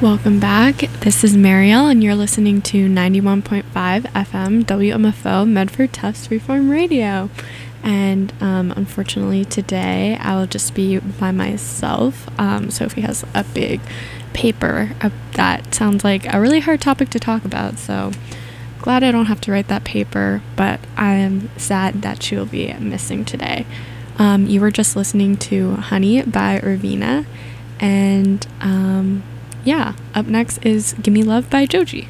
Welcome back. This is Marielle, and you're listening to 91.5 FM WMFO Medford Tufts Freeform Radio. And unfortunately today I will just be by myself. Sophie has a big paper that sounds like a really hard topic to talk about, so glad I don't have to write that paper, but I am sad that she will be missing today. You were just listening to Honey by Ravina, and yeah, up next is Gimme Love by Joji.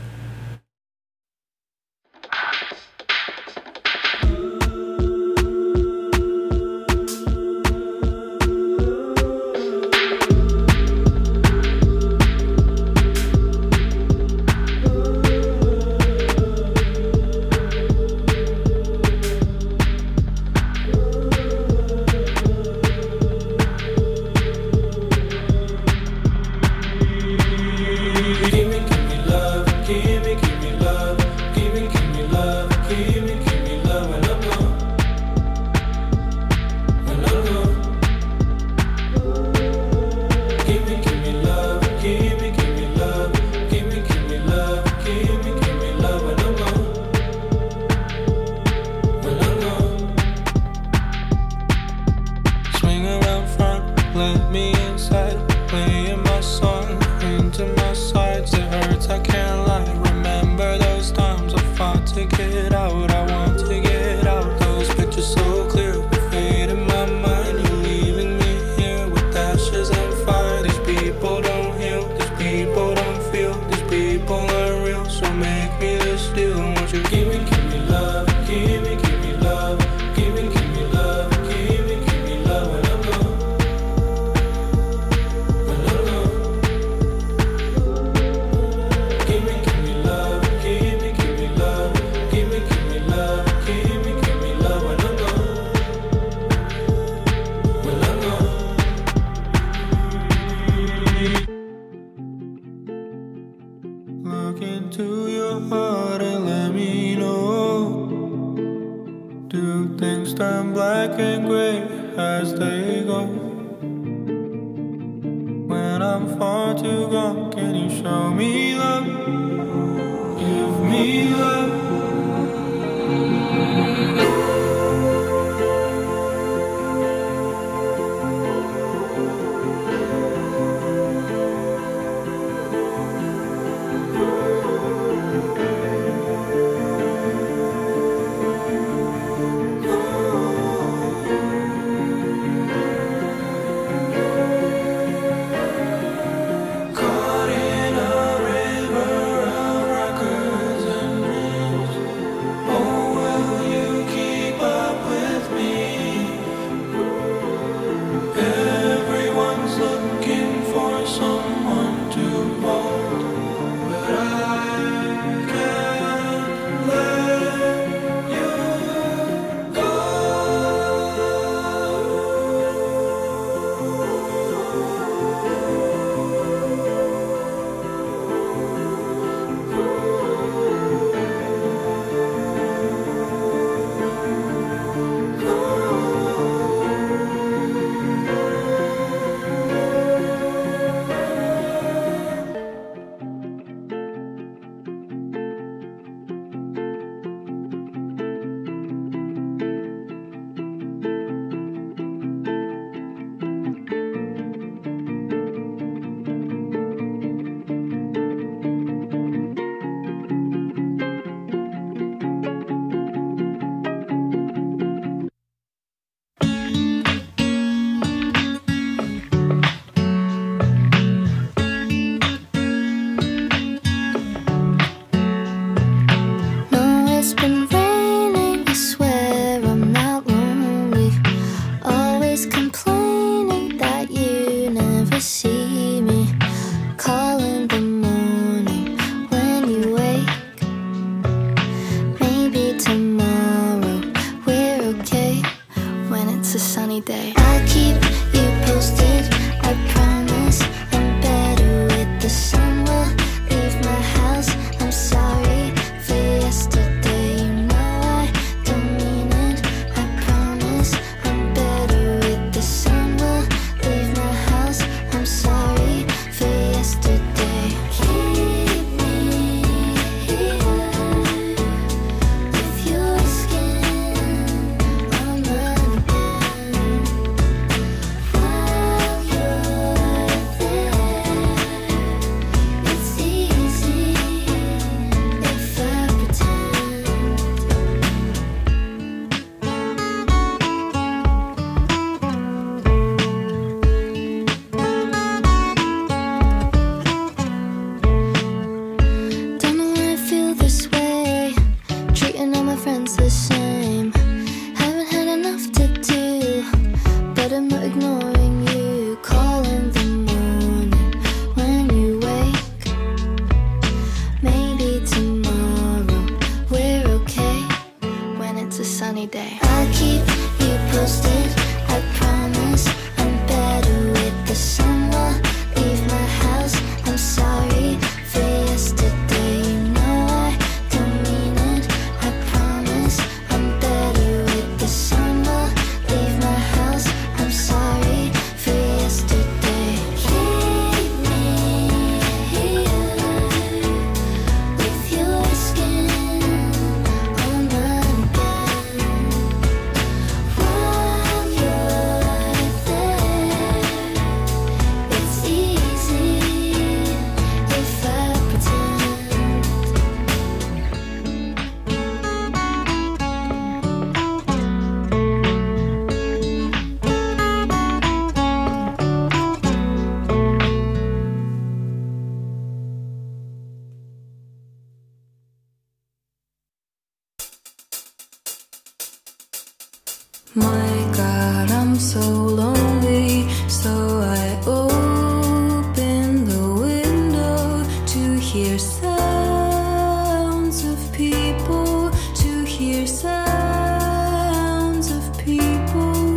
My God, I'm so lonely, so I open the window to hear sounds of people, to hear sounds of people.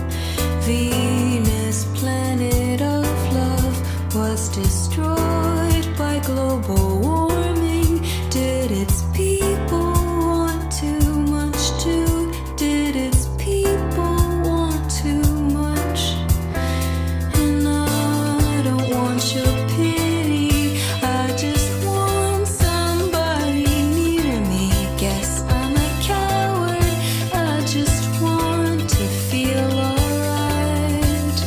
Venus, planet of love, was destroyed by global warming. Did its people want too much too? Did its people want too much? And I don't want your pity, I just want somebody near me. Guess I'm a coward, I just want to feel alright.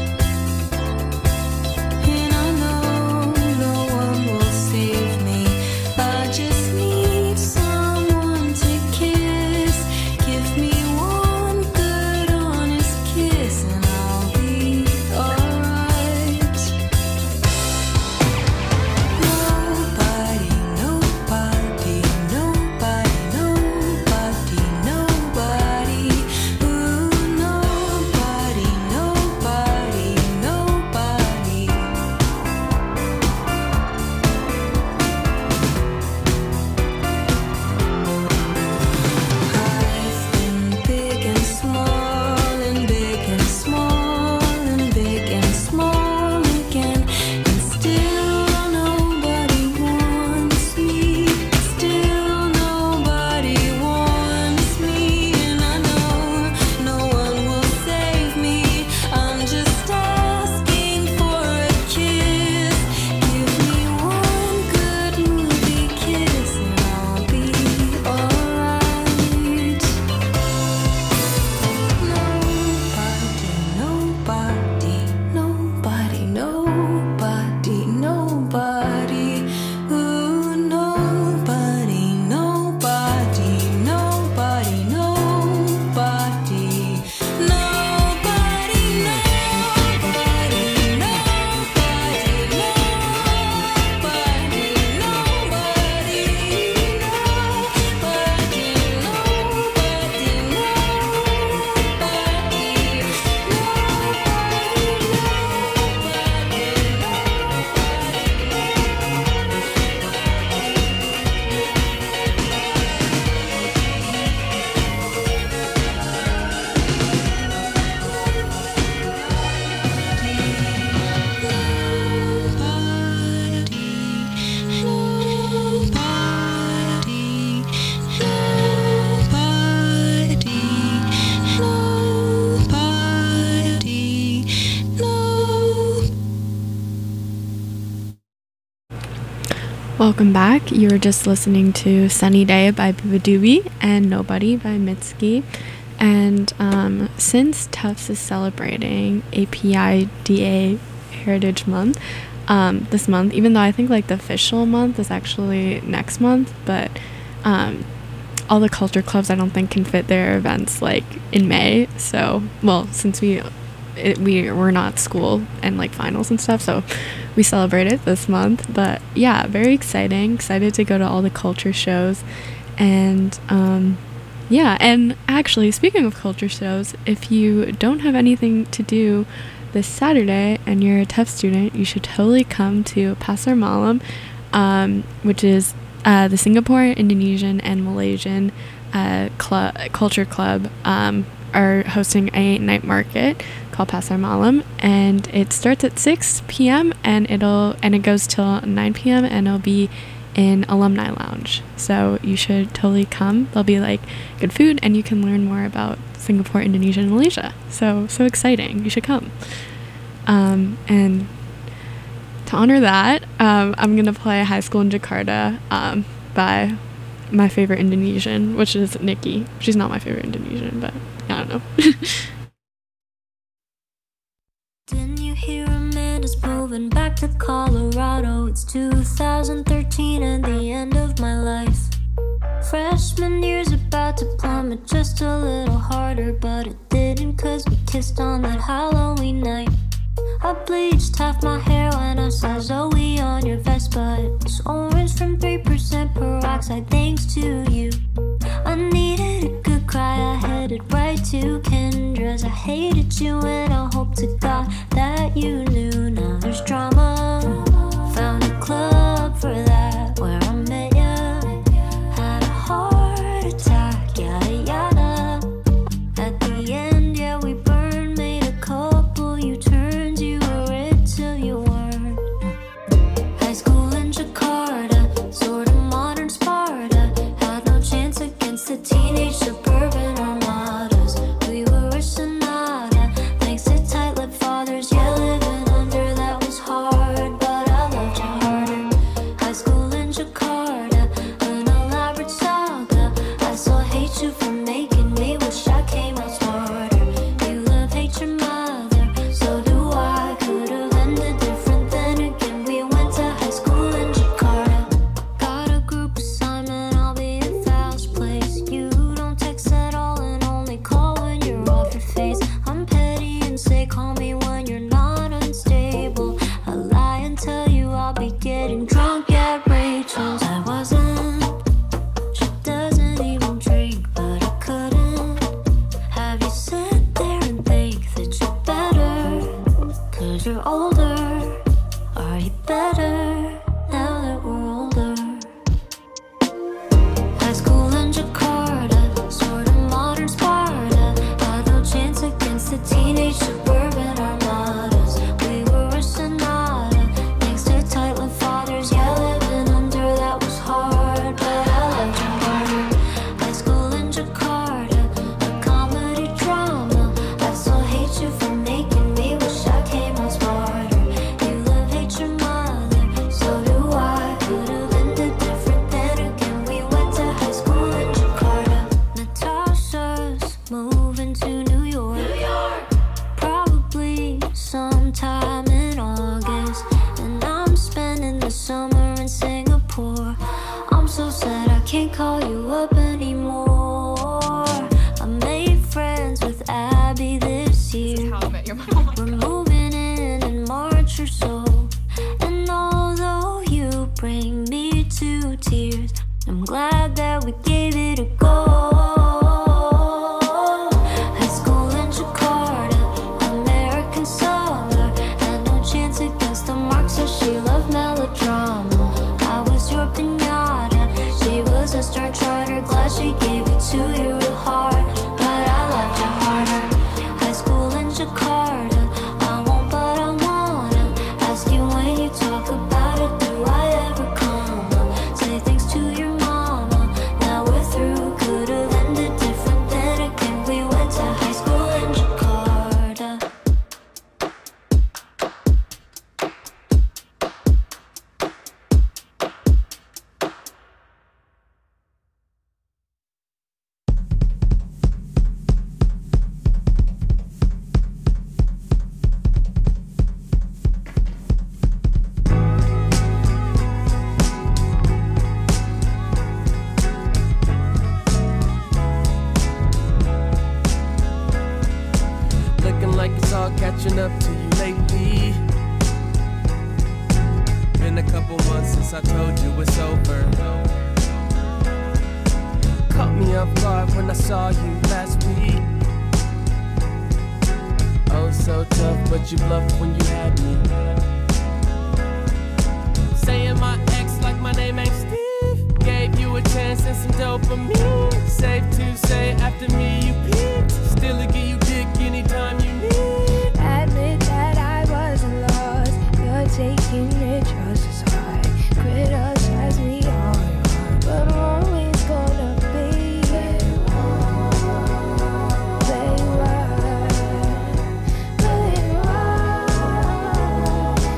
And I know no one will save me, I just need someone to kiss. Give me one good honest kiss and I'll be alright. Nobody, nobody, nobody, nobody, nobody. Ooh, nobody, nobody, nobody. I've been big and small and big and small and big and small again, and still nobody wants me. Still nobody wants me, and I know no one will save me. I'm just asking for a kiss. Give me one good movie kiss and I'll be alright. Nobody, nobody, nobody, nobody, nobody. Ooh, nobody, nobody, nobody, nobody. Nobody, nobody, nobody, nobody, Welcome back. You were just listening to Sunny Day by Bubadoobie and Nobody by Mitski. And since Tufts is celebrating APIDA Heritage Month this month, even though I think like the official month is actually next month, but all the culture clubs I don't think can fit their events like in May. So, well, since we're not school and like finals and stuff, so we celebrate it this month. But yeah, very excited to go to all the culture shows. And yeah, and actually speaking of culture shows, if you don't have anything to do this Saturday and you're a Tufts student, you should totally come to Pasar Malam, which is the Singapore, Indonesian, and Malaysian culture club are hosting a night market called Pasar Malam, and it starts at 6 p.m. and it goes till 9 p.m. and it'll be in Alumni Lounge. So you should totally come. There'll be like good food and you can learn more about Singapore, Indonesia, and Malaysia. So exciting. You should come. And to honor that, I'm gonna play High School in Jakarta by my favorite Indonesian, which is Nikki. She's not my favorite Indonesian, but I don't know. Didn't you hear Amanda's moving back to Colorado? It's 2013 and the end of my life. Freshman year's about to plummet just a little harder, but it didn't, cause we kissed on that Halloween night. I bleached half my hair when I saw Zoe on your Vespa. It was orange from 3% peroxide, thanks to you. I needed a good cry, I headed right to Canada. hated you, and I hope to God that you knew. Now there's drama. Found a club for that where I met ya. Had a heart attack, yada yada. At the end, yeah, we burned, made a couple U-turns. You were it till you weren't. High school in Jakarta, sort of modern Sparta. Had no chance against the teenage suburban armadas. We were a sonata, thanks to tight-lipped fathers. Yeah, living under that was hard, but I loved you harder. High school in Jakarta, an elaborate saga. I still hate you for making me wish I came out smarter. You love, hate your mother, so do I. Could've ended different, then again we went to high school in Jakarta. Got a group assignment, I'll be at Val's place. You don't text at all and only call when you're off your face. I'm petty and say call me when you're not unstable. I lie and tell you I'll be getting drunk at Rachel's. I wasn't. She doesn't even drink, but I couldn't have you sit there and think that you're better. Cause you're older. Are you better now that we're older? High school in Jakarta, sort of modern Sparta. Had no chance against the teenage suburban armadas. We were a sonata, thanks to tight-lipped fathers. Yeah, living under that was hard, but I loved you harder. High school in Jakarta, a comedy drama. I still hate you for making me wish I came out smarter. You love, hate your mother, so do I. Could've ended different, then again we went to high school in Jakarta. Natasha's moving to New York, probably sometime in August. And I'm spending the summer in Singapore. I'm so sad I can't call you up anymore. I made friends with Abby this year. How I Met Your Mom. We're moving in March or so. And although you bring me to tears, I'm glad that we gave it a go. High school in Jakarta, American summer. Had no chance against the marks, so she loved melodrama. I was your pinata, she was a star charter. Glad she gave it to you real hard, but I loved you harder. High school in Jakarta, I won't but I wanna ask you when you talk about it, do I ever come up? Say thanks to your mama, now we're through. Could've ended different, then again we went to high school in Jakarta. Looking like it's all catching up to you lately. Been a couple months since I told you it's over. Caught me off guard when I saw you last week. Oh, so tough, but you bluffed when you had me. Saying my ex like my name ain't Steve. Gave you a chance and some dopamine. Safe to say after me you peaked. Still to give you dick anytime you need. Admit that I wasn't lost. You're taking it just as hard. Criticize me all you want, but I'm always gonna be where you are.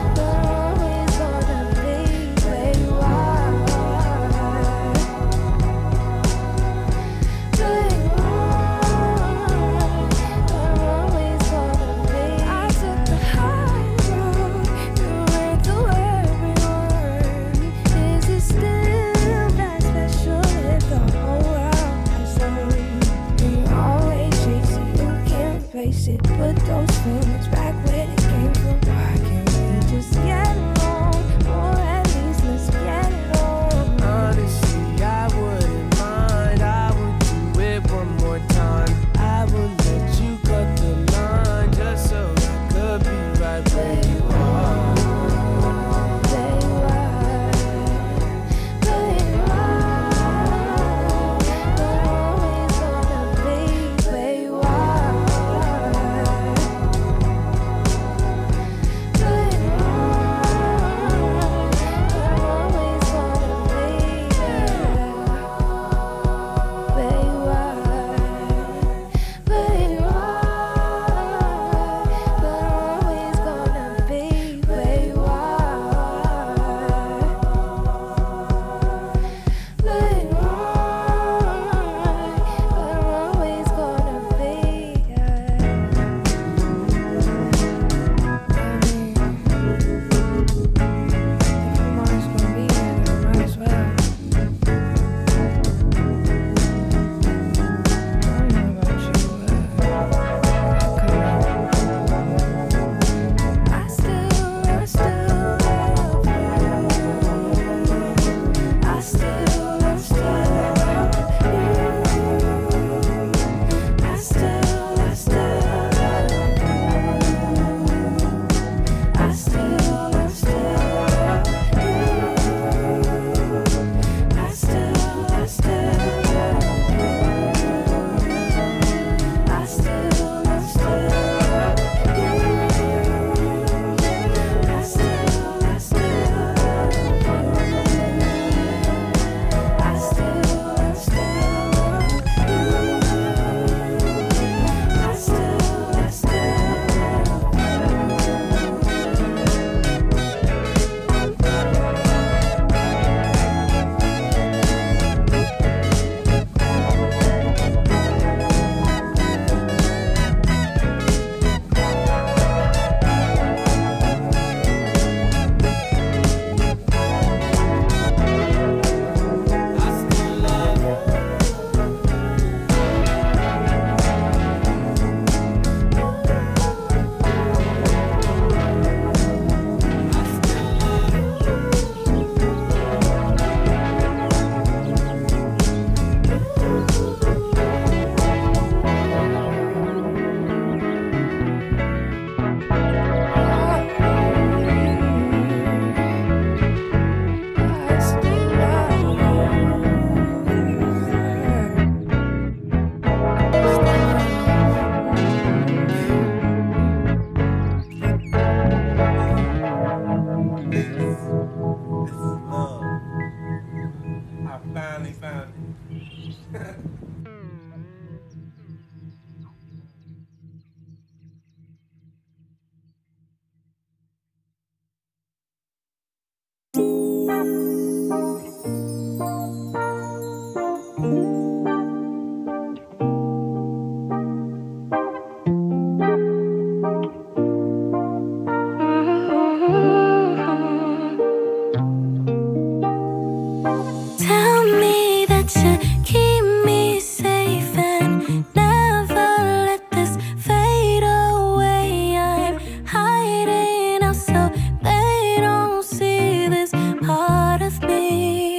Tell me that you keep me safe and never let this fade away. I'm hiding out so they don't see this part of me.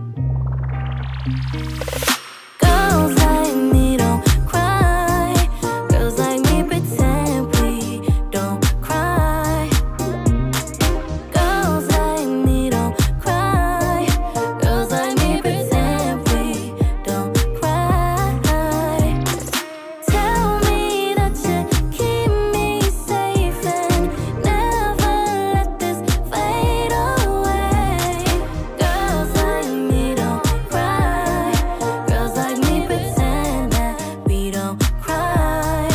Girls like me don't cry. Girls like me pretend we don't cry. Girls like me don't cry. Girls like me pretend we don't cry. Tell me that you keep me safe and never let this fade away. Girls like me don't cry. Girls like me pretend that we don't cry.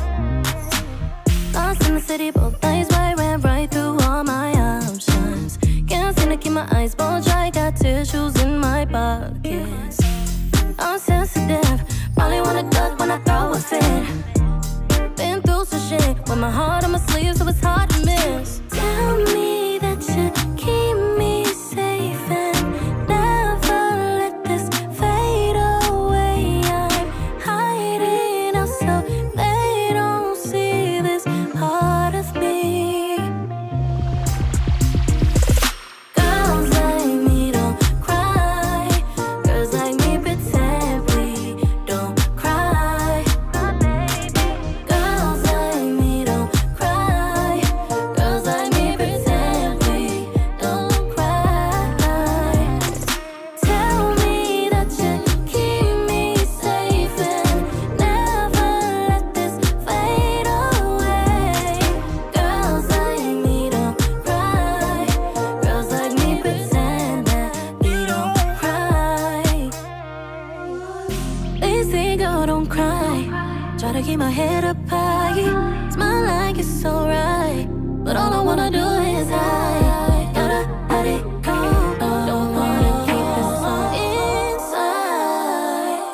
Lost in the city, both eyes wide, ran right through all my options. Can't seem to keep my eyes bone dry, got tissues in my pockets. I'm sensitive, probably wanna duck when I throw a fit. Been through some shit with my heart on my sleeve, so it's hard to miss. Tell me that you keep me safe and never let this fade away. I'm hiding out so they don't see this part of me. Girls like me don't cry. Girls like me pretend we don't cry. Girls like me don't cry. Girls like me pretend we don't cry. Tell me that you keep me safe and never let this fade away. Girls like me don't cry. Girls like me pretend that we don't cry. They say, girl, don't cry. Try to keep my head up high. Smile like it's alright, but all I wanna do is hide. Gotta let it go. Don't wanna keep this all inside.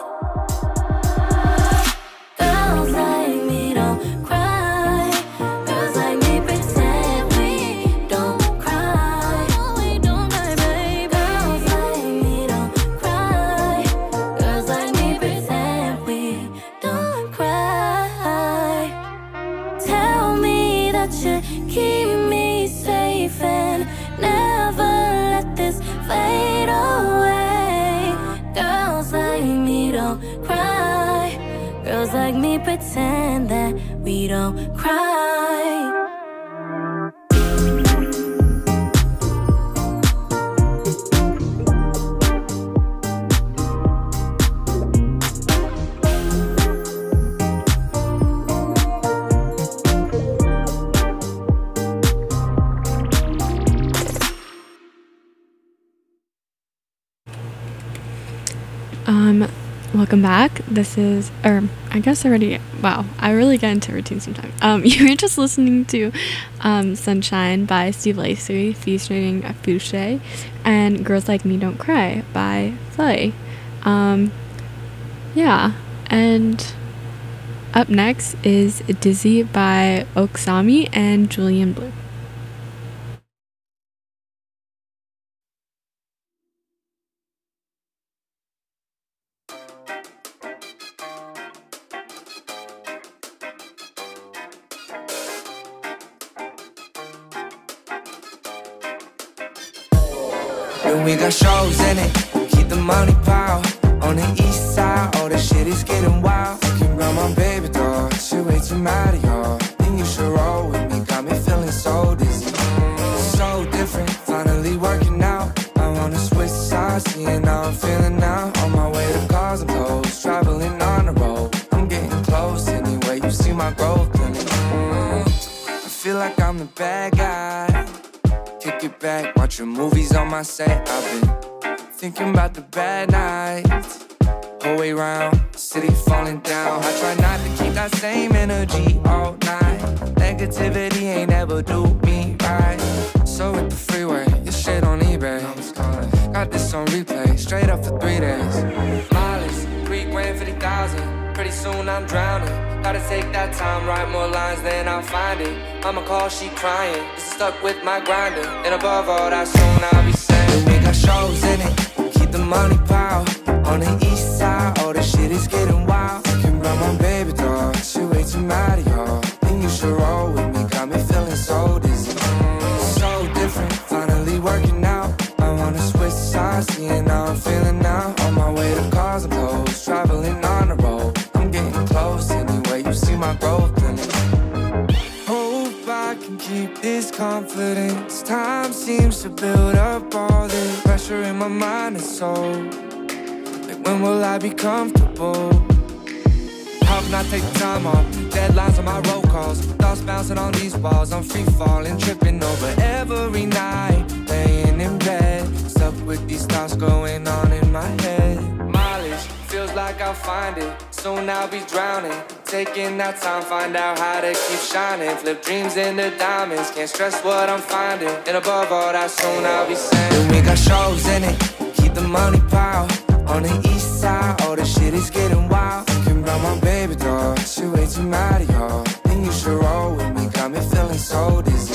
Girls like me don't cry. Girls like me pretend we don't cry. We don't cry, baby. Girls like me don't cry. Girls like me pretend we don't cry. Tell me that you keep me safe and never let this fade away. Girls like me don't cry. Girls like me pretend that we don't cry. Welcome back. This is, or I guess already, wow, I really get into routine sometimes. You were just listening to Sunshine by Steve Lacy featuring Fouché, and Girls Like Me Don't Cry by Flay. Yeah, and up next is Dizzy by Oksami and Julian Blue. And we got shows in it, keep the money pile. On the east side, all the shit is getting wild. Can run my baby dog, she way too mad at y'all. Think you should roll with me, got me feeling so dizzy. So different, finally working out. I'm on the switch side, seeing how I'm feeling now. On my way to cars and clothes, traveling on the road. I'm getting close anyway, you see my growth in it. I feel like I'm the bad guy. Kick it back, watching movies on my set. I've been thinking about the bad nights. whole way round, city falling down. I try not to keep that same energy all night. Negativity ain't never do me right. So with the freeway, your shit on eBay. Got this on replay, straight up for 3 days. Mileage, 3 grand, 50,000. Pretty soon I'm drowning. Gotta take that time, write more lines, then I'll find it. I'ma call, she crying. This is stuck with my grinder. And above all that, soon I'll be saying, we got shows in it. Keep the money pile on the east side. Oh, the shit is getting wild. You can run my baby dog. She way too mad at y'all. Think you should roll with me. Got me feeling so dizzy. So different, finally working out. I wanna switch sides, seeing how I'm feeling now. On my way to cars and clothes, traveling on the road. I'm getting close anyway, you see my growth in it. Hope I can keep this confidence. Time seems to build up all this pressure in my mind and soul. Like when will I be comfortable? How can I take the time off? Deadlines on my roll calls. Thoughts bouncing on these walls. I'm free falling, tripping over every night. Laying in bed, stuck with these thoughts going on in my head. Mileage, feels like I'll find it. Soon I'll be drowning. Taking that time, find out how to keep shining. Flip dreams into diamonds. Can't stress what I'm finding. And above all that, soon I'll be saying, and we got shows in it. Keep the money pile on the east side. Oh, the shit is getting wild. Can run my baby dog. She way too mad at y'all. Think you should roll with me. Got me feeling so dizzy.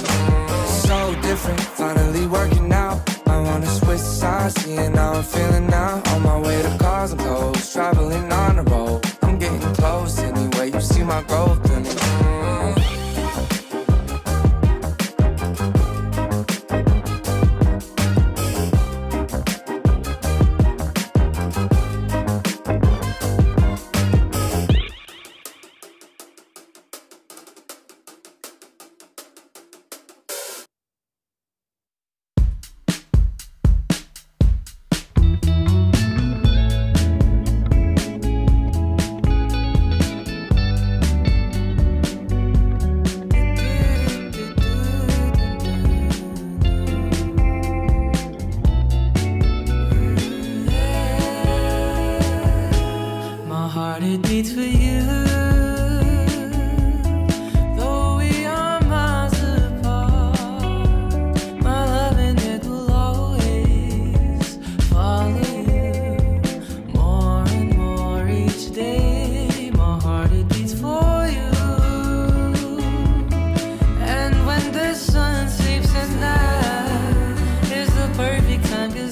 So different, finally working out. I wanna switch sides, seeing how I'm feeling now. On my way to cars and clothes, traveling on the road. I'm getting close anyway, you see my growth in it.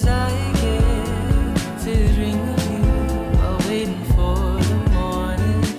Dream of you while waiting for the morning.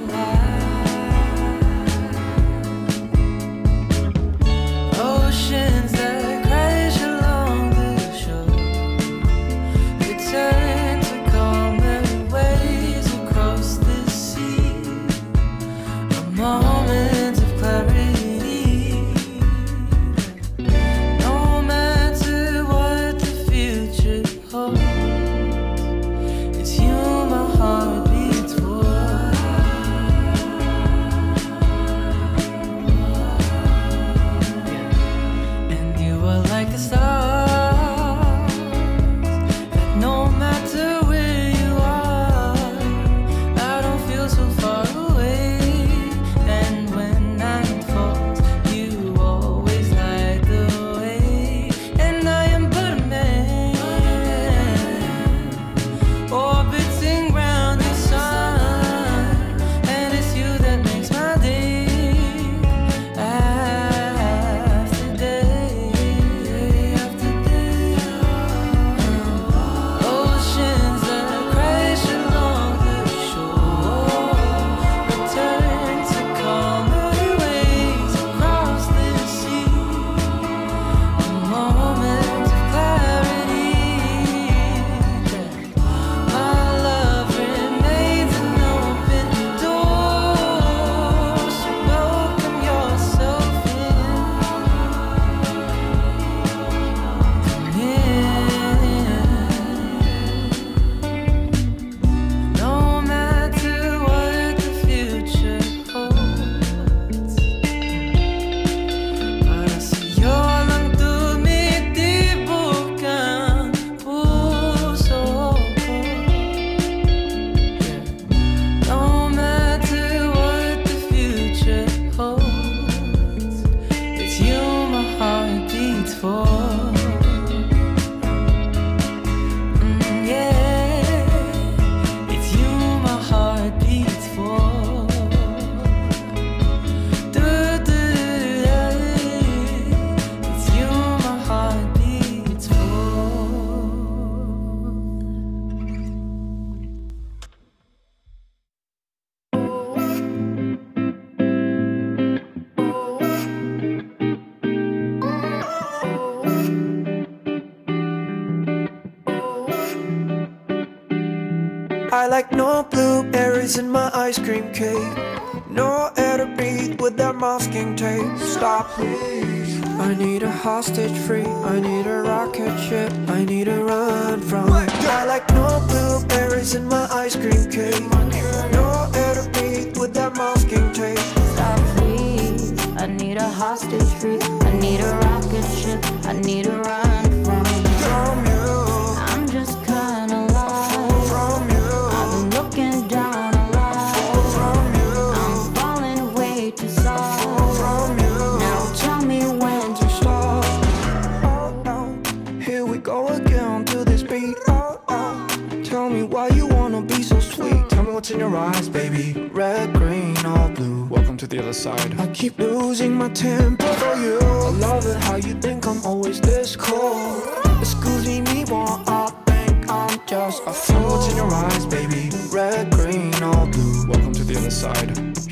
I like no blueberries in my ice cream cake. No air to breathe with that masking tape. Stop, please. I need a hostage free. I need a rocket ship. I need to run from. I like no blueberries in my ice cream cake. No air to breathe with that masking tape. Stop, please. I need a hostage free. I need a rocket ship. I need to run From you. I'm just kinda lost. From you. I've been looking down a lot. From you. I'm falling way too soft. From you. Now tell me when to Stop. Oh, oh. Here we go again to this beat. Oh, oh. Tell me why you wanna be so sweet. Tell me what's in your eyes, baby. Red, green, or blue. Welcome to the other side. I keep losing my temper for you. I love it how you think I'm always this cold. Excuse me, more I think I'm just a fool. Tell me what's in your eyes, baby. Red, green, or blue. Welcome to the other side.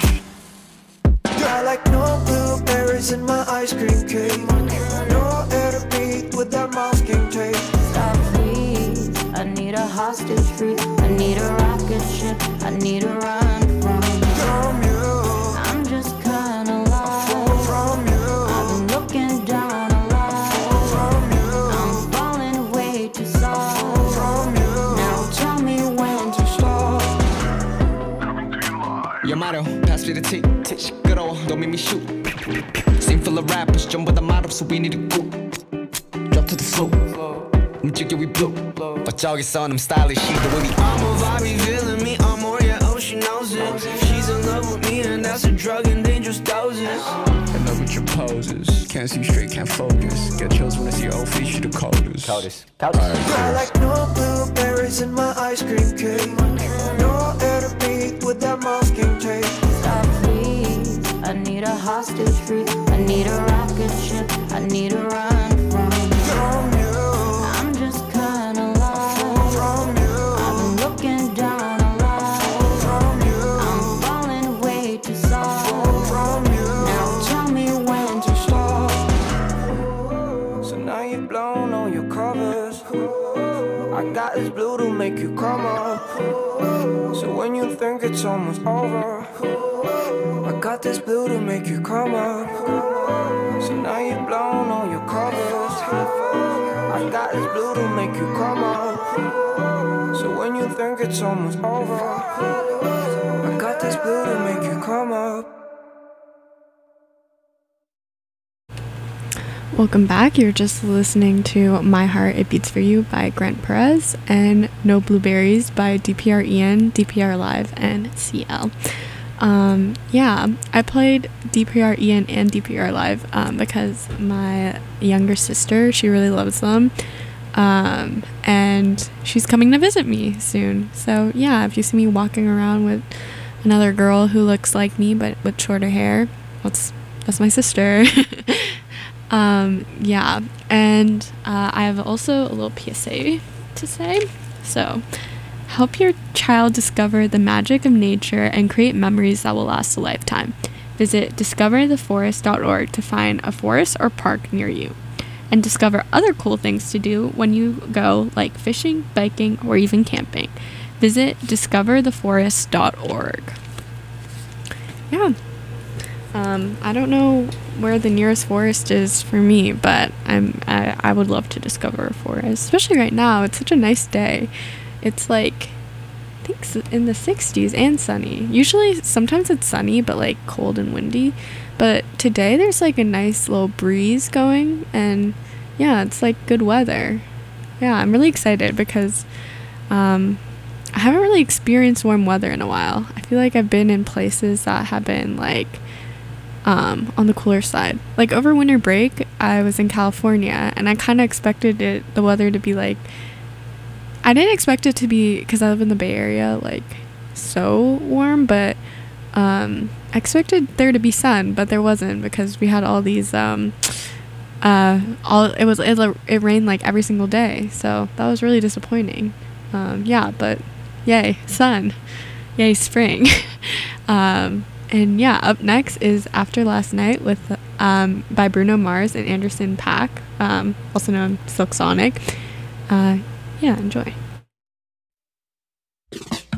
I like no blueberries in my ice cream cake. No air to breathe with that masking tape. Stop, please. I need a hostage free. I need a rocket ship. I need to run From you. I'm just kinda lost. From you. I've been looking down a lot. From you. I'm falling way too soft. From you. Now tell me when to Stop. Yo, Mario, pass me the tea. 시끄러워, don't make me shoot. Scene full of rappers, 전부 다 말없어, we need to go. Drop to the floor. 움직여, we blow. 어쩌겠어, I'm stylish, she the way we I'm a vibe revealing me, I'm more, yeah, oh, she knows it. She's in love with me, and that's a drug and dangerous doses. In love with your poses. Can't see straight, can't focus. Get chills when I see your old face, you the coldest. I like no blueberries in my ice cream cake. No air to breathe with that masking tape. stop, please. I need a hostage free. I need a rocket ship. I need to run From you. I'm just kinda lost. From you. I've been looking down a lot. From you. I'm falling way too soft. From you. Now tell me when to Stop. So now you've blown all your covers. I got this blue to make you come up. So when you think it's almost over, I got this blue to make you come up. So now you've blown all your covers. I got this blue to make you come up. So when you think it's almost over, I got this blue to make you come up. Welcome back. You're just listening to My Heart It Beats For You by Grant Perez and No Blueberries by DPR Ian, DPR Live, and CL. Yeah, I played DPR Ian and DPR Live because my younger sister, she really loves them. And she's coming to visit me soon. So yeah, if you see me walking around with another girl who looks like me but with shorter hair, that's my sister. Yeah, and I have also a little PSA to say. So, help your child discover the magic of nature and create memories that will last a lifetime. Visit discovertheforest.org to find a forest or park near you, and discover other cool things to do when you go, like fishing, biking, or even camping. Visit discovertheforest.org. Yeah. I don't know where the nearest forest is for me, but I would love to discover a forest, especially right now. It's such a nice day. It's like, I think in the 60s and sunny. Usually, sometimes it's sunny, but like cold and windy. But today there's like a nice little breeze going, and yeah, it's like good weather. Yeah, I'm really excited because I haven't really experienced warm weather in a while. I feel like I've been in places that have been like on the cooler side. Like over winter break, I was in California, and I kind of expected the weather to be like, I didn't expect it to be, because I live in the Bay Area, like so warm, but I expected there to be sun, but there wasn't, because we had all these it rained like every single day, so that was really disappointing. Yeah, but yay sun, yay spring. And yeah, up next is After Last Night with by Bruno Mars and Anderson .Paak, also known as Silk Sonic. Yeah, enjoy.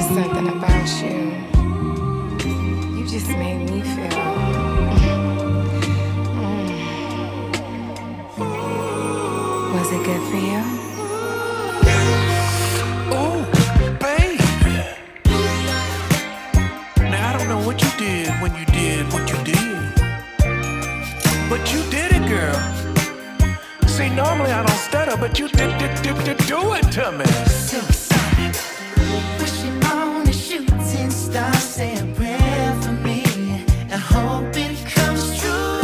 something about you. You just made me feel. Was it good for you? Oh, baby. Now I don't know what you did when you did what you did, but you did it, girl. See, normally I don't stutter, but you did do it to me. Supersonic, wishing on a shooting star, say a prayer for me, and hope it comes true.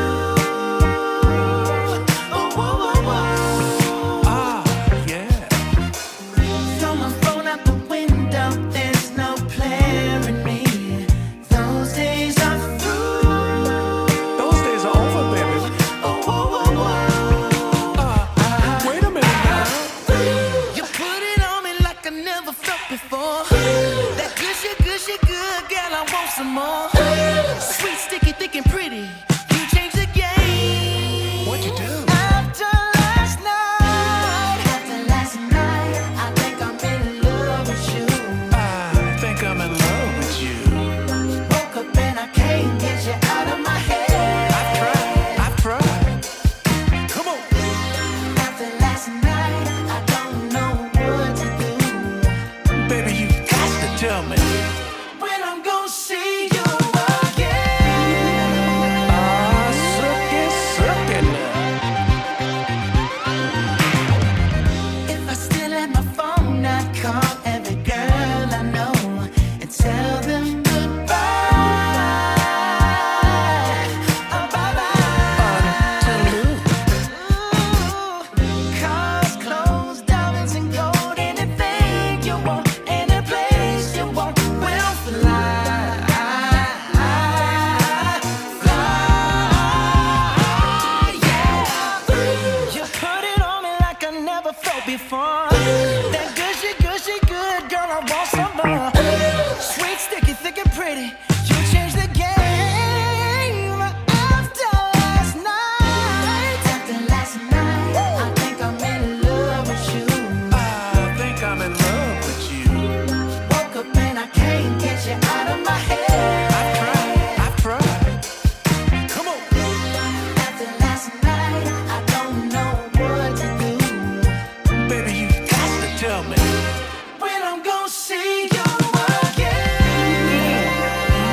Oh, whoa, whoa, whoa. Ah, yeah. Throw my phone out the window, there's no player in me. Those days are through. Those days are over, baby. Oh, whoa, whoa, whoa. Wait a minute now. You put it on me like I never felt before. That gushy, gushy, good girl, I want some more. Sweet, sticky, thick, and pretty. You changed the game. What'd you do? After last night, I think I'm in love with you. I think I'm in love with you. Woke up and I can't get you out of my head. I've tried. Come on. After last night, I don't know what to do. Baby, you got to tell me. When I'm gonna see you again. Ah, suck it now. If I still had my phone, I'd call every girl I know and tell them goodbye. Oh, bye-bye. Tell me. Cars, clothes, diamonds, and gold. Anything you want, any place you want, we'll fly. Yeah. You put it on me like I never felt before. That gushy, gushy, good girl, I want some more. Sweet, sticky, thick, and pretty. You changed the game. After last night, I think I'm in love with you. I think I'm in love with you. Woke up and I can't get you out of my head. I've tried. Come on. After last night, I don't know what to do. Baby, you got to tell me. When I'm gonna see you again.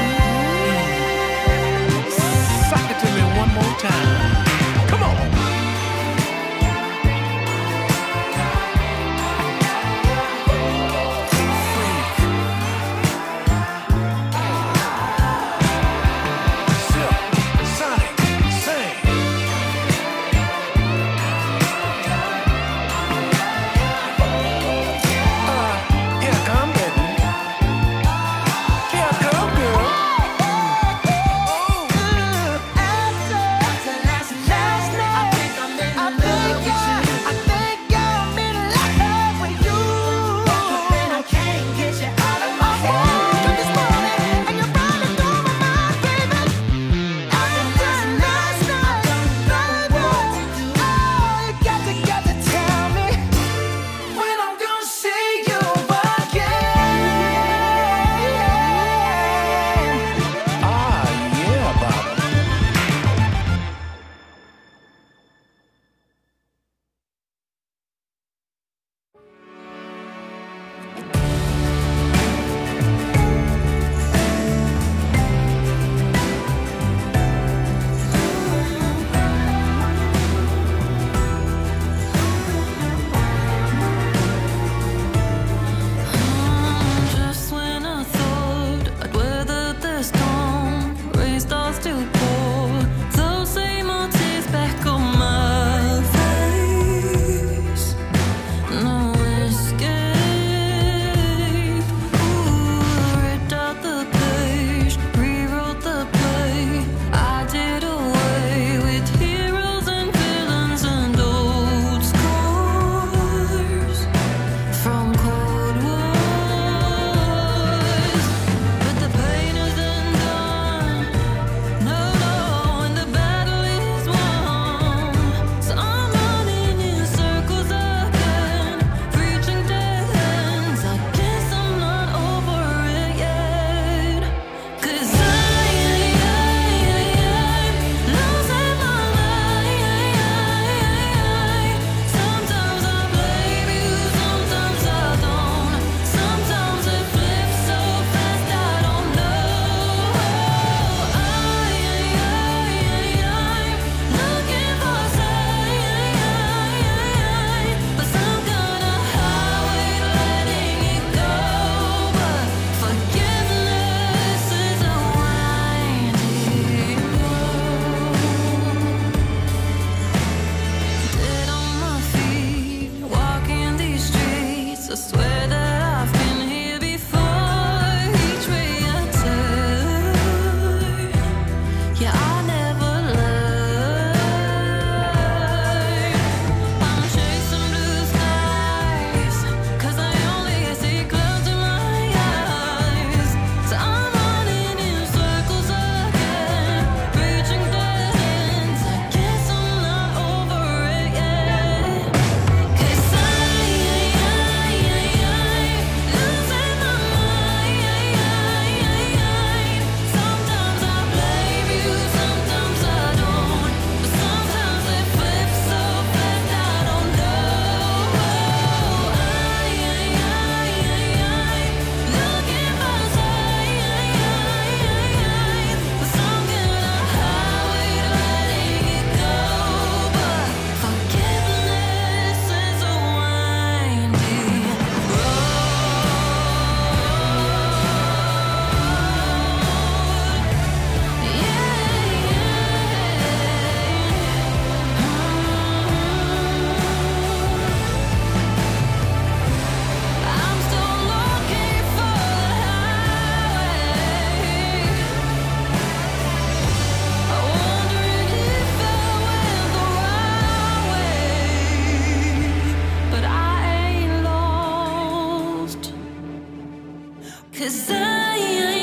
'Cause I'll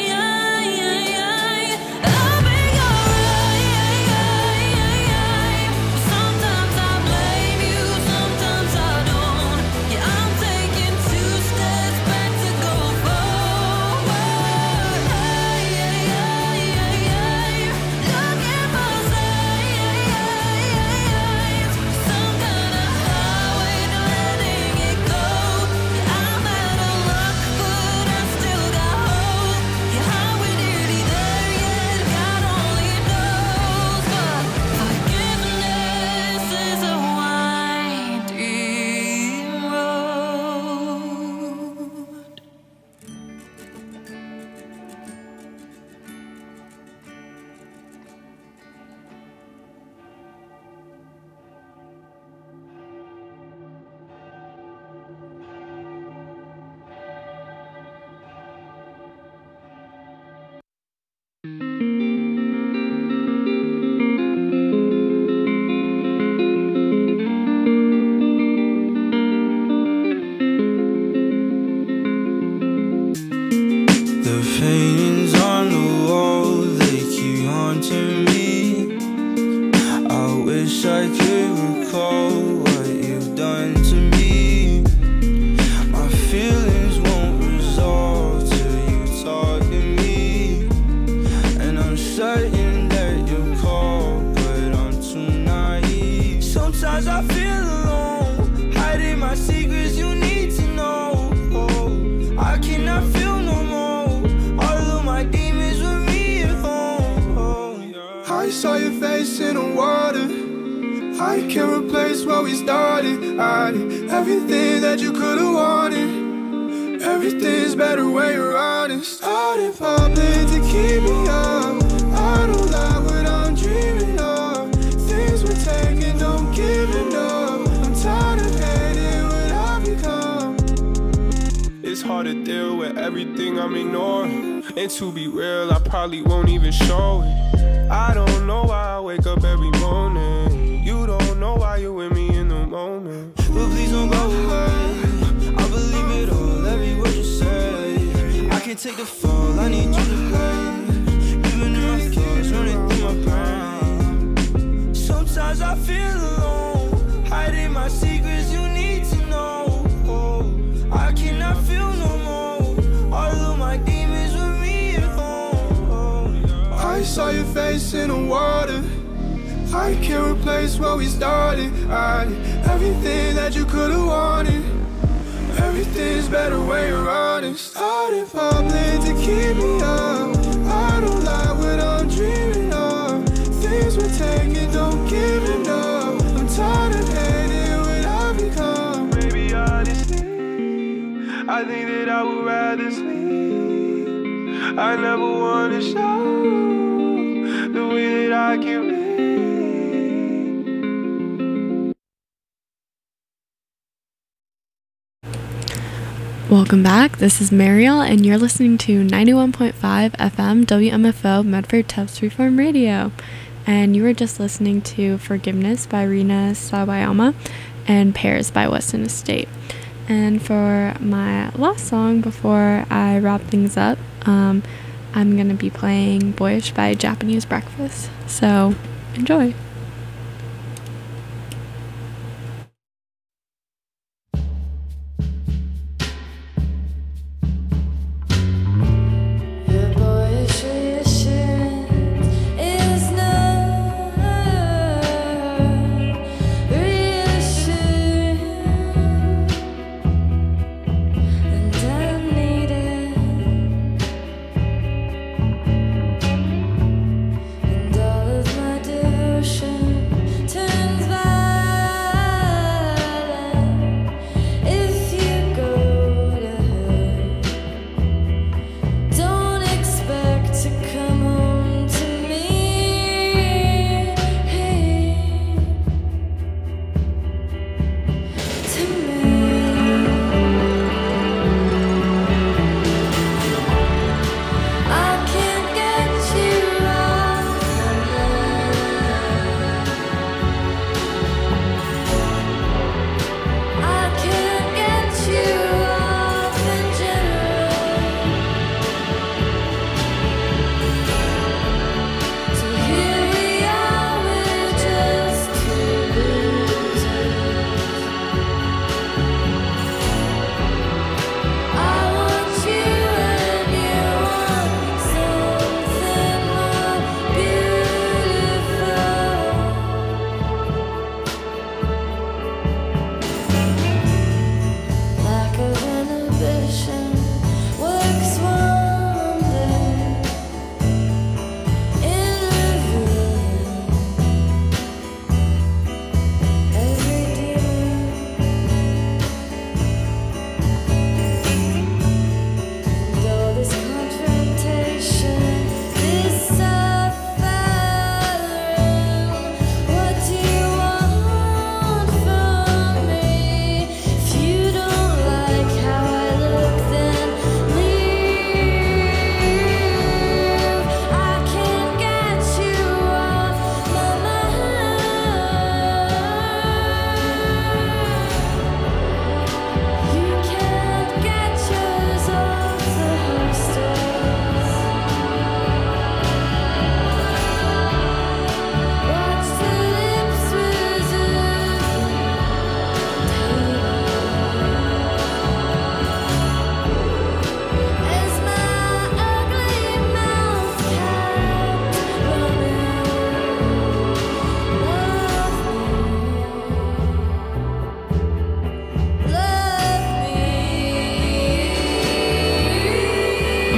be alright. Sometimes I blame you, sometimes I don't. Yeah, I'm taking 2 steps back to go forward. Looking for signs, some kind of highway to letting it go. Yeah, I'm out of luck, but I still got hope. Yeah, how we nearly there yet, God only knows. But forgiveness is a winding road. The paintings on the wall, they keep haunting me. I wish I could recall what you've done to me. My feelings won't resolve till you talk to me. And I'm certain that you'll call, but I'm too naive. Sometimes I feel alone, hiding my secrets you need to know. I cannot feel no more. All of my demons with me at home. I saw your face in the water. I can't replace what we started. I did everything that you could have wanted. Everything's better when you're honest. Out in public to keep me up. I don't like what I'm dreaming of. Things we're taking, don't give it up. I'm tired of hating what I've become. It's hard to deal with everything I'm ignoring. And to be real, I probably won't even show it. I don't know why I wake up every morning. You don't know why you're with me in the moment. But please don't go away. I believe it all, every word you say. I can't take the fall, I need you to play. Even in my thoughts, running through my brain. Sometimes I feel alone, hiding my secrets you need to know. I cannot feel no more. All of my demons with me at home. I saw your face in the water. I can't replace what we started. I did everything that you could have wanted. Everything's better when you're honest. Out in public to keep me up. I don't like what I'm dreaming of. Things we're taking, don't give it up. I'm tired of hating what I've become. Maybe honestly, I think that I would rather sleep. I never wanna show the way that I can be. Welcome back. This is Mariel, and you're listening to 91.5 FM WMFO Medford Tufts Reform Radio. And you were just listening to Forgiveness by Rina Sawayama and Pairs by Weston Estate. And for my last song before I wrap things up, I'm going to be playing Boyish by Japanese Breakfast. So enjoy. Ocean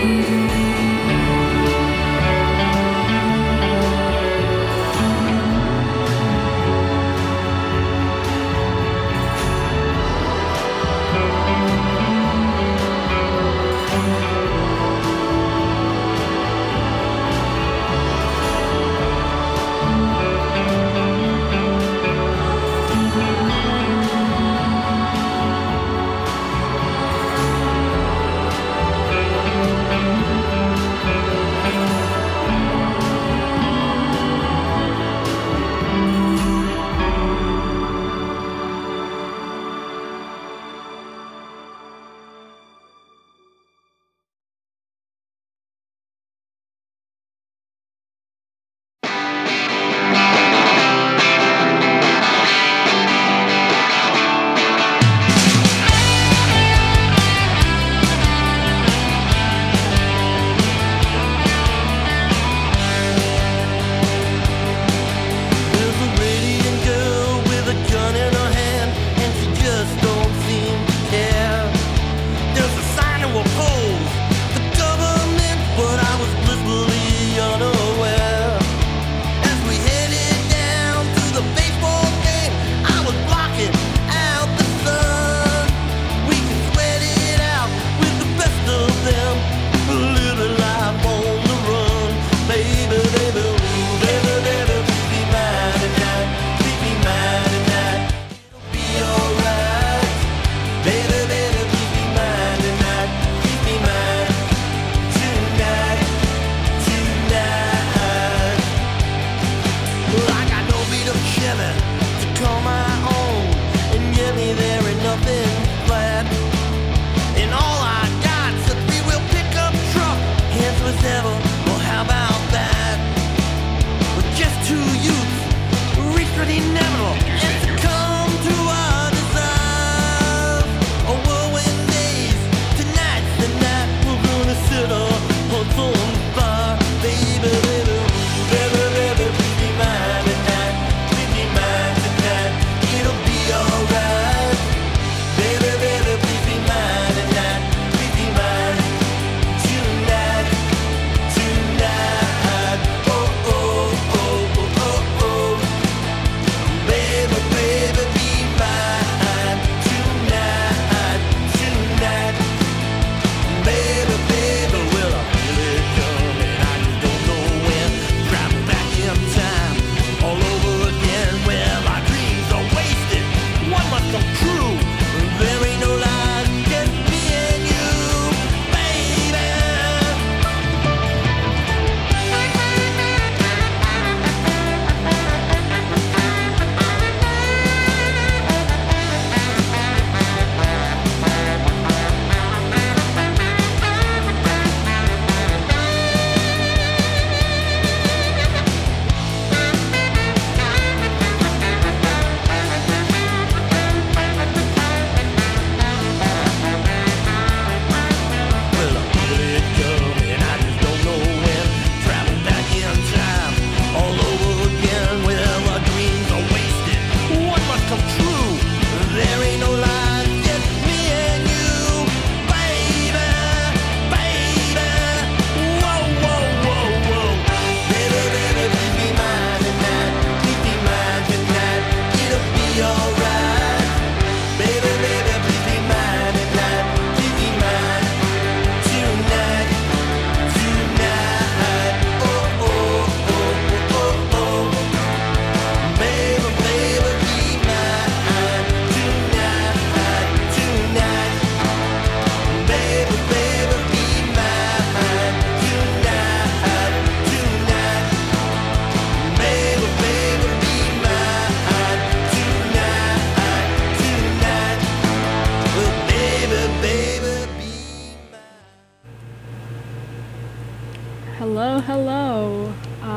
Hello.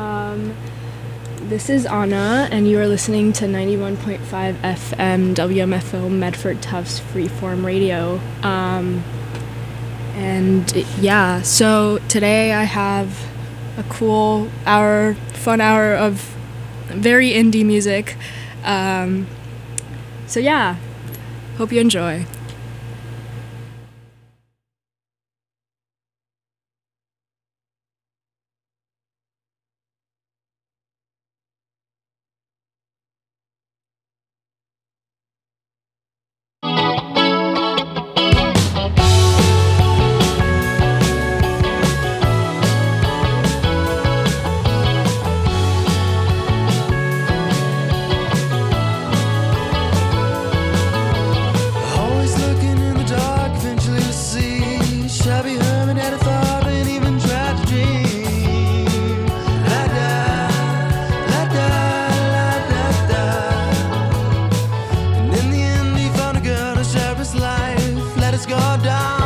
This is Anna, and you are listening to 91.5 FM WMFO Medford Tufts Freeform Radio. And yeah, so today I have a cool hour, fun hour of very indie music. So yeah, hope you enjoy. down.